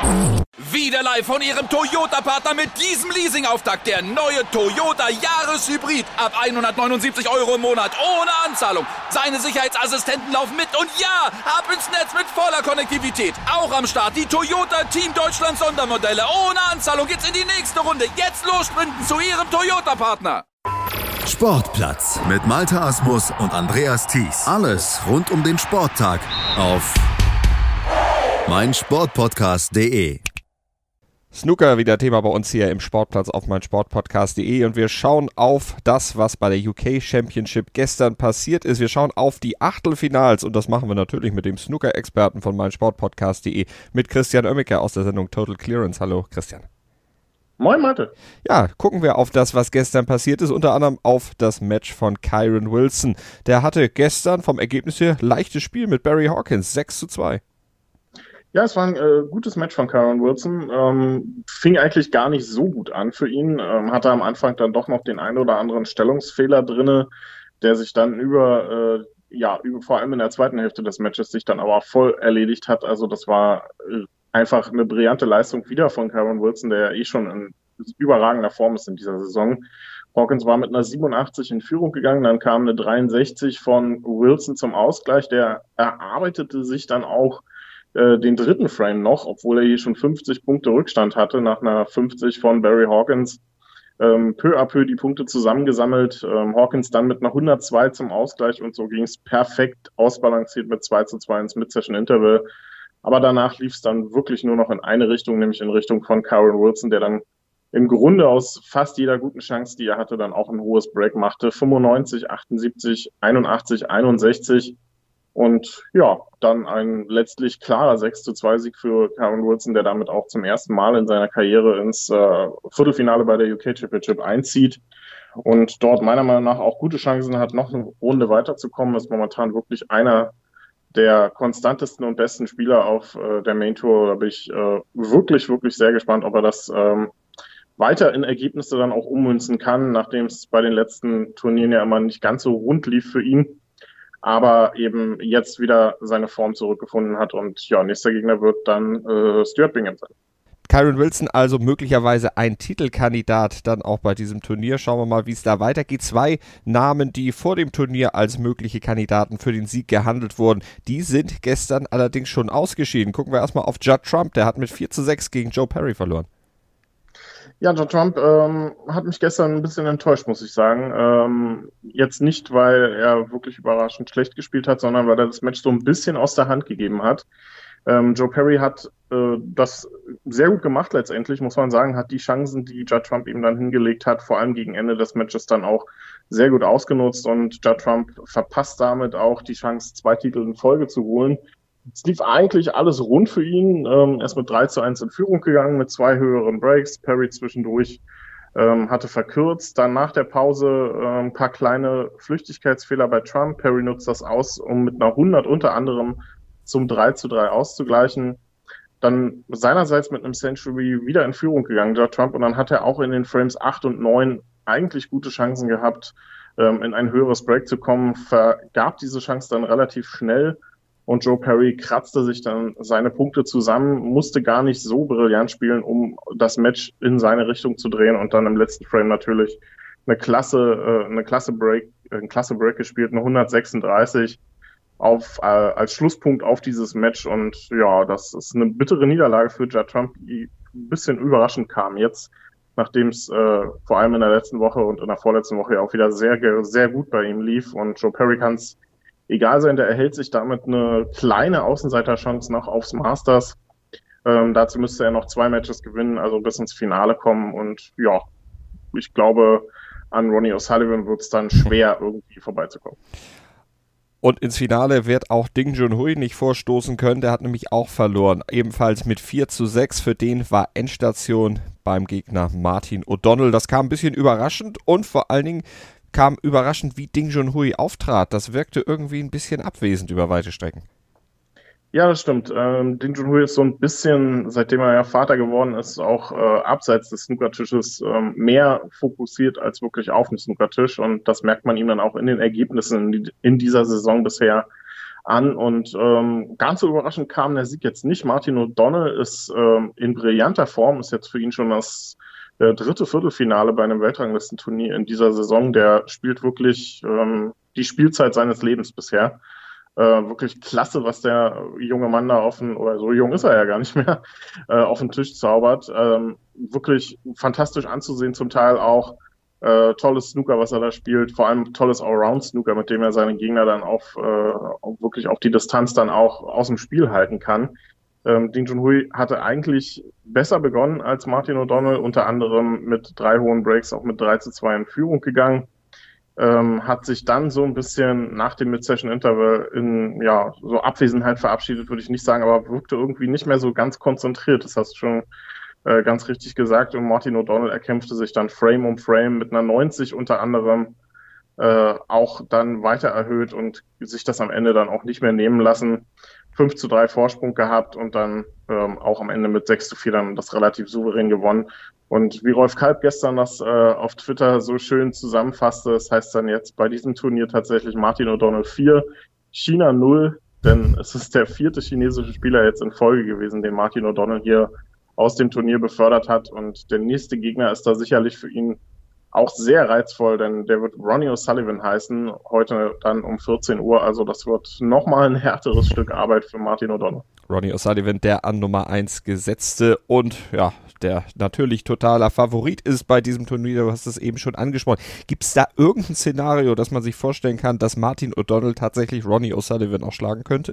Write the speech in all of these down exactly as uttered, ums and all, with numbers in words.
Wieder live von Ihrem Toyota-Partner mit diesem Leasing-Auftakt. Der neue Toyota Jahreshybrid. Ab hundertneunundsiebzig Euro im Monat. Ohne Anzahlung. Seine Sicherheitsassistenten laufen mit. Und ja, ab ins Netz mit voller Konnektivität. Auch am Start die Toyota Team Deutschland Sondermodelle. Ohne Anzahlung geht's in die nächste Runde. Jetzt los sprinten zu Ihrem Toyota-Partner. Sportplatz mit Malte Asmus und Andreas Thies. Alles rund um den Sporttag auf meinsportpodcast punkt de. Snooker wieder Thema bei uns hier im Sportplatz auf meinsportpodcast punkt de und wir schauen auf das, was bei der U K Championship gestern passiert ist. Wir schauen auf die Achtelfinals und das machen wir natürlich mit dem Snooker-Experten von meinsportpodcast punkt de, mit Christian Oemmeke aus der Sendung Total Clearance. Hallo Christian. Moin Malte. Ja, gucken wir auf das, was gestern passiert ist, unter anderem auf das Match von Kyren Wilson. Der hatte gestern vom Ergebnis her leichtes Spiel mit Barry Hawkins, sechs zu zwei. Ja, es war ein äh, gutes Match von Kyren Wilson. Ähm, fing eigentlich gar nicht so gut an für ihn. Ähm, hatte am Anfang dann doch noch den einen oder anderen Stellungsfehler drinne, der sich dann über, äh, ja, über, vor allem in der zweiten Hälfte des Matches sich dann aber voll erledigt hat. Also das war äh, einfach eine brillante Leistung wieder von Kyren Wilson, der ja eh schon in überragender Form ist in dieser Saison. Hawkins war mit einer siebenundachtzig in Führung gegangen, dann kam eine dreiundsechzig von Wilson zum Ausgleich. Der erarbeitete sich dann auch den dritten Frame noch, obwohl er hier schon fünfzig Punkte Rückstand hatte, nach einer fünfzig von Barry Hawkins. Ähm, peu à peu die Punkte zusammengesammelt. Ähm, Hawkins dann mit einer hundertzwei zum Ausgleich und so ging es perfekt ausbalanciert mit zwei zu zwei ins Mid-Session-Interval. Aber danach lief es dann wirklich nur noch in eine Richtung, nämlich in Richtung von Kyren Wilson, der dann im Grunde aus fast jeder guten Chance, die er hatte, dann auch ein hohes Break machte. fünfundneunzig, achtundsiebzig, einundachtzig, einundsechzig. Und ja, dann ein letztlich klarer sechs zu zwei Sieg für Kyren Wilson, der damit auch zum ersten Mal in seiner Karriere ins äh, Viertelfinale bei der U K Championship einzieht und dort meiner Meinung nach auch gute Chancen hat, noch eine Runde weiterzukommen. Ist momentan wirklich einer der konstantesten und besten Spieler auf äh, der Main Tour. Da bin ich äh, wirklich, wirklich sehr gespannt, ob er das ähm, weiter in Ergebnisse dann auch ummünzen kann, nachdem es bei den letzten Turnieren ja immer nicht ganz so rund lief für ihn. Aber eben jetzt wieder seine Form zurückgefunden hat und ja, nächster Gegner wird dann äh, Stuart Bingham sein. Kyren Wilson also möglicherweise ein Titelkandidat dann auch bei diesem Turnier. Schauen wir mal, wie es da weitergeht. Zwei Namen, die vor dem Turnier als mögliche Kandidaten für den Sieg gehandelt wurden, die sind gestern allerdings schon ausgeschieden. Gucken wir erstmal auf Judd Trump, der hat mit vier zu sechs gegen Joe Perry verloren. Ja, Judd Trump ähm, hat mich gestern ein bisschen enttäuscht, muss ich sagen. Ähm, jetzt nicht, weil er wirklich überraschend schlecht gespielt hat, sondern weil er das Match so ein bisschen aus der Hand gegeben hat. Ähm, Joe Perry hat äh, das sehr gut gemacht letztendlich, muss man sagen, hat die Chancen, die Judd Trump ihm dann hingelegt hat, vor allem gegen Ende des Matches dann auch sehr gut ausgenutzt und Judd Trump verpasst damit auch die Chance, zwei Titel in Folge zu holen. Es lief eigentlich alles rund für ihn. Ähm, er ist mit drei zu eins in Führung gegangen, mit zwei höheren Breaks. Perry zwischendurch ähm, hatte verkürzt. Dann nach der Pause äh, ein paar kleine Flüchtigkeitsfehler bei Trump. Perry nutzt das aus, um mit einer hundert unter anderem zum drei zu drei auszugleichen. Dann seinerseits mit einem Century wieder in Führung gegangen, Judd Trump. Und dann hat er auch in den Frames acht und neun eigentlich gute Chancen gehabt, ähm, in ein höheres Break zu kommen. Vergab diese Chance dann relativ schnell. Und Joe Perry kratzte sich dann seine Punkte zusammen, musste gar nicht so brillant spielen, um das Match in seine Richtung zu drehen und dann im letzten Frame natürlich eine klasse, eine klasse Break, ein klasse Break gespielt, eine hundertsechsunddreißig auf, äh, als Schlusspunkt auf dieses Match. Und ja, das ist eine bittere Niederlage für Judd Trump, die ein bisschen überraschend kam jetzt, nachdem es äh, vor allem in der letzten Woche und in der vorletzten Woche ja auch wieder sehr, sehr gut bei ihm lief. Und Joe Perry kann es egal sein, der erhält sich damit eine kleine Außenseiterchance noch aufs Masters. Ähm, dazu müsste er noch zwei Matches gewinnen, also bis ins Finale kommen. Und ja, ich glaube, an Ronnie O'Sullivan wird es dann schwer, irgendwie vorbeizukommen. Und ins Finale wird auch Ding Junhui nicht vorstoßen können. Der hat nämlich auch verloren. Ebenfalls mit vier zu sechs. Für den war Endstation beim Gegner Martin O'Donnell. Das kam ein bisschen überraschend und vor allen Dingen kam überraschend, wie Ding Junhui auftrat. Das wirkte irgendwie ein bisschen abwesend über weite Strecken. Ja, das stimmt. Ähm, Ding Junhui ist so ein bisschen, seitdem er ja Vater geworden ist, auch äh, abseits des Snookertisches ähm, mehr fokussiert als wirklich auf dem Snookertisch. Und das merkt man ihm dann auch in den Ergebnissen in, die, in dieser Saison bisher an und ähm, ganz so überraschend kam der Sieg jetzt nicht. Martin O'Donnell ist ähm, in brillanter Form, ist jetzt für ihn schon das äh, dritte Viertelfinale bei einem Weltranglistenturnier in dieser Saison. Der spielt wirklich ähm, die Spielzeit seines Lebens bisher. Äh, wirklich klasse, was der junge Mann da auf den, oder so jung ist er ja gar nicht mehr, äh, auf den Tisch zaubert. Ähm, wirklich fantastisch anzusehen, zum Teil auch äh, tolles Snooker, was er da spielt, vor allem tolles Allround-Snooker, mit dem er seine Gegner dann auf, äh, auf wirklich auf die Distanz dann auch aus dem Spiel halten kann. Ähm, Ding Junhui hatte eigentlich besser begonnen als Martin O'Donnell, unter anderem mit drei hohen Breaks auch mit drei zu zwei in Führung gegangen. Ähm, hat sich dann so ein bisschen nach dem Mid-Session-Interval in ja so Abwesenheit verabschiedet, würde ich nicht sagen, aber wirkte irgendwie nicht mehr so ganz konzentriert. Das hast du schon äh, ganz richtig gesagt. Und Martin O'Donnell erkämpfte sich dann Frame um Frame mit einer neunzig unter anderem äh, auch dann weiter erhöht und sich das am Ende dann auch nicht mehr nehmen lassen. fünf zu drei Vorsprung gehabt und dann ähm, auch am Ende mit sechs zu vier dann das relativ souverän gewonnen. Und wie Rolf Kalb gestern das äh, auf Twitter so schön zusammenfasste, das heißt dann jetzt bei diesem Turnier tatsächlich Martin O'Donnell vier, China null, denn es ist der vierte chinesische Spieler jetzt in Folge gewesen, den Martin O'Donnell hier aus dem Turnier befördert hat. Und der nächste Gegner ist da sicherlich für ihn auch sehr reizvoll, denn der wird Ronnie O'Sullivan heißen, heute dann um vierzehn Uhr. Also das wird nochmal ein härteres Stück Arbeit für Martin O'Donnell. Ronnie O'Sullivan, der an Nummer eins gesetzte und ja, der natürlich totaler Favorit ist bei diesem Turnier. Du hast es eben schon angesprochen. Gibt es da irgendein Szenario, das man sich vorstellen kann, dass Martin O'Donnell tatsächlich Ronnie O'Sullivan auch schlagen könnte?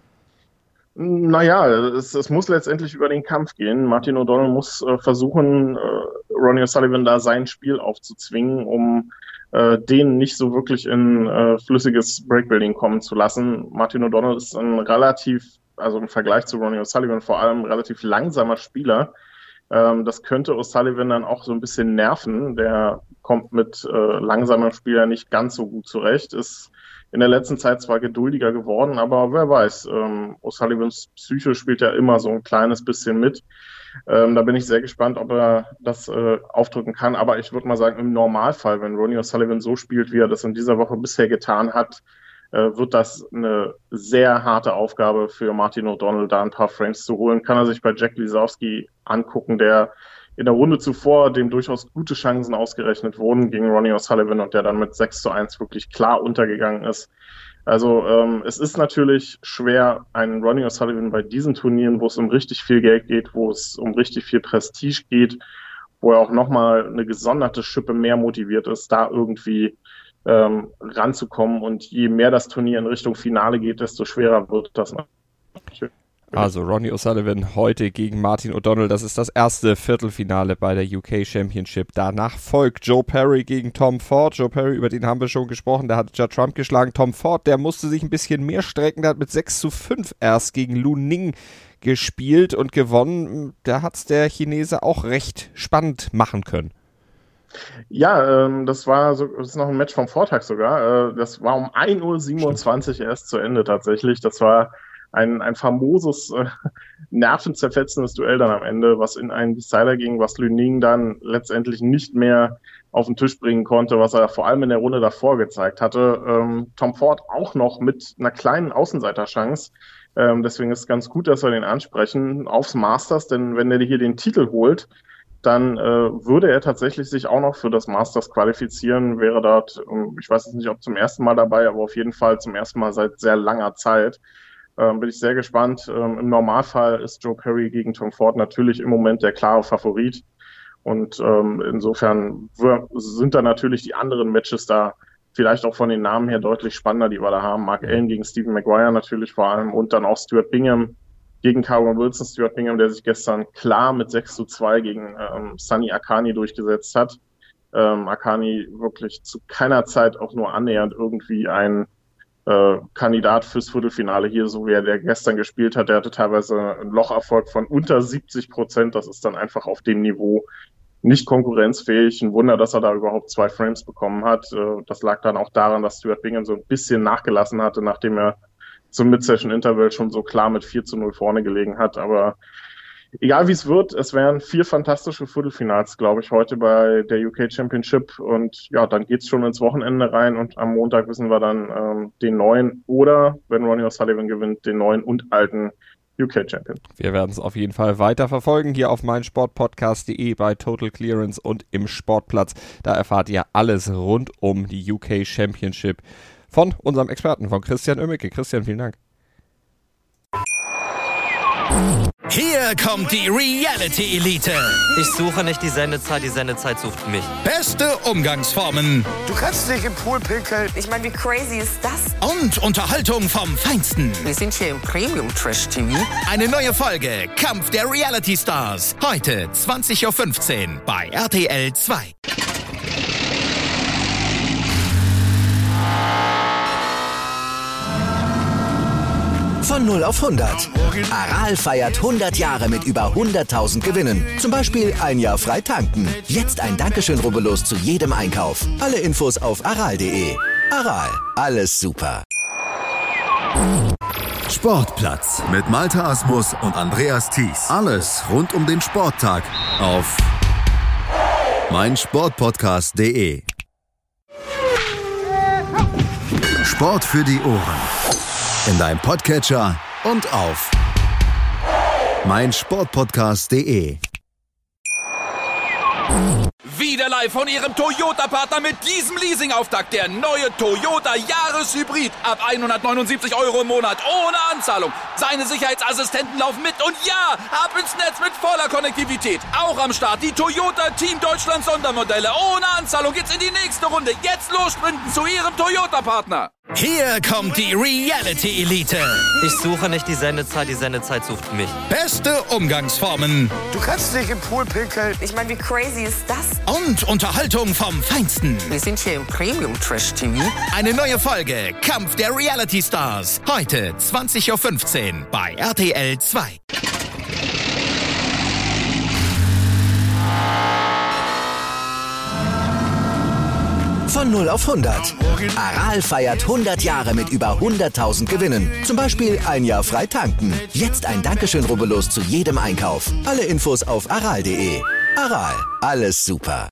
Naja, es, es muss letztendlich über den Kampf gehen. Martin O'Donnell muss äh, versuchen, äh, Ronnie O'Sullivan da sein Spiel aufzuzwingen, um äh, den nicht so wirklich in äh, flüssiges Breakbuilding kommen zu lassen. Martin O'Donnell ist ein relativ, also im Vergleich zu Ronnie O'Sullivan vor allem relativ langsamer Spieler. Ähm, das könnte O'Sullivan dann auch so ein bisschen nerven. Der kommt mit äh, langsamen Spielern nicht ganz so gut zurecht, ist in der letzten Zeit zwar geduldiger geworden, aber wer weiß, ähm, O'Sullivans Psyche spielt ja immer so ein kleines bisschen mit. Ähm, da bin ich sehr gespannt, ob er das äh, aufdrücken kann. Aber ich würde mal sagen, im Normalfall, wenn Ronnie O'Sullivan so spielt, wie er das in dieser Woche bisher getan hat, äh, wird das eine sehr harte Aufgabe für Martin O'Donnell, da ein paar Frames zu holen. Kann er sich bei Jack Lisowski angucken, der in der Runde zuvor dem durchaus gute Chancen ausgerechnet wurden gegen Ronnie O'Sullivan und der dann mit sechs zu eins wirklich klar untergegangen ist. Also ähm, es ist natürlich schwer, einen Ronnie O'Sullivan bei diesen Turnieren, wo es um richtig viel Geld geht, wo es um richtig viel Prestige geht, wo er auch nochmal eine gesonderte Schippe mehr motiviert ist, da irgendwie ähm, ranzukommen. Und je mehr das Turnier in Richtung Finale geht, desto schwerer wird das natürlich. Also Ronnie O'Sullivan heute gegen Martin O'Donnell. Das ist das erste Viertelfinale bei der U K Championship. Danach folgt Joe Perry gegen Tom Ford. Joe Perry, über den haben wir schon gesprochen, der hat Judd Trump geschlagen. Tom Ford, der musste sich ein bisschen mehr strecken. Der hat mit sechs zu fünf erst gegen Lu Ning gespielt und gewonnen. Da hat es der Chinese auch recht spannend machen können. Ja, ähm, das war so, das ist noch ein Match vom Vortag sogar. Äh, das war um ein Uhr siebenundzwanzig Stimmt. erst zu Ende tatsächlich. Das war Ein, ein famoses, äh, nervenzerfetzendes Duell dann am Ende, was in einen Decider ging, was Lu Ning dann letztendlich nicht mehr auf den Tisch bringen konnte, was er vor allem in der Runde davor gezeigt hatte. Ähm, Tom Ford auch noch mit einer kleinen Außenseiterchance. Ähm, deswegen ist es ganz gut, dass wir den ansprechen aufs Masters, denn wenn er hier den Titel holt, dann äh, würde er tatsächlich sich auch noch für das Masters qualifizieren, wäre dort, ich weiß jetzt nicht, ob zum ersten Mal dabei, aber auf jeden Fall zum ersten Mal seit sehr langer Zeit. Ähm, bin ich sehr gespannt. Ähm, im Normalfall ist Joe Perry gegen Tom Ford natürlich im Moment der klare Favorit. Und ähm, insofern w- sind da natürlich die anderen Matches da vielleicht auch von den Namen her deutlich spannender, die wir da haben. Mark Allen gegen Stephen Maguire natürlich vor allem und dann auch Stuart Bingham gegen Kyron Wilson. Stuart Bingham, der sich gestern klar mit sechs zu zwei gegen ähm, Sunny Akani durchgesetzt hat. Ähm, Akani wirklich zu keiner Zeit auch nur annähernd irgendwie ein Äh, Kandidat fürs Viertelfinale hier, so wie er der gestern gespielt hat. Der hatte teilweise einen Locherfolg von unter siebzig Prozent. Das ist dann einfach auf dem Niveau nicht konkurrenzfähig. Ein Wunder, dass er da überhaupt zwei Frames bekommen hat. Äh, das lag dann auch daran, dass Stuart Bingham so ein bisschen nachgelassen hatte, nachdem er zum Mid-Session-Interval schon so klar mit vier zu null vorne gelegen hat. Aber egal wie es wird, es wären vier fantastische Viertelfinals, glaube ich, heute bei der U K Championship. Und ja, dann geht's schon ins Wochenende rein und am Montag wissen wir dann ähm, den neuen oder, wenn Ronnie O'Sullivan gewinnt, den neuen und alten U K-Champion. Wir werden es auf jeden Fall weiter verfolgen, hier auf meinsportpodcast punkt de, bei Total Clearance und im Sportplatz. Da erfahrt ihr alles rund um die U K Championship von unserem Experten, von Christian Oemmeke. Christian, vielen Dank. Hier kommt die Reality Elite. Ich suche nicht die Sendezeit, die Sendezeit sucht mich. Beste Umgangsformen. Du kannst nicht im Pool pinkeln. Ich meine, wie crazy ist das? Und Unterhaltung vom Feinsten. Wir sind hier im Premium-Trash-T V. Eine neue Folge Kampf der Reality Stars. Heute zwanzig Uhr fünfzehn bei R T L zwei. Von null auf hundert. Aral feiert hundert Jahre mit über hunderttausend Gewinnen. Zum Beispiel ein Jahr frei tanken. Jetzt ein Dankeschön, rubbellos zu jedem Einkauf. Alle Infos auf aral punkt de. Aral, alles super. Sportplatz mit Malte Asmus und Andreas Thies. Alles rund um den Sporttag auf meinsportpodcast punkt de. Sport für die Ohren. In deinem Podcatcher und auf meinsportpodcast punkt de. Wieder live von Ihrem Toyota-Partner mit diesem Leasing-Auftakt. Der neue Toyota Jahreshybrid. Ab hundertneunundsiebzig Euro im Monat. Ohne Anzahlung. Seine Sicherheitsassistenten laufen mit. Und ja, ab ins Netz mit voller Konnektivität. Auch am Start die Toyota Team Deutschland Sondermodelle. Ohne Anzahlung geht's in die nächste Runde. Jetzt los sprinten zu Ihrem Toyota-Partner. Hier kommt die Reality Elite. Ich suche nicht die Sendezeit, die Sendezeit sucht mich. Beste Umgangsformen. Du kannst nicht im Pool pinkeln. Ich meine, wie crazy ist das? Und Unterhaltung vom Feinsten. Wir sind hier im Premium-Trash-T V. Eine neue Folge Kampf der Reality Stars. Heute zwanzig Uhr fünfzehn bei R T L zwei. Von null auf hundert. Aral feiert hundert Jahre mit über hunderttausend Gewinnen. Zum Beispiel ein Jahr frei tanken. Jetzt ein Dankeschön, rubbellos zu jedem Einkauf. Alle Infos auf aral punkt de. Aral, alles super.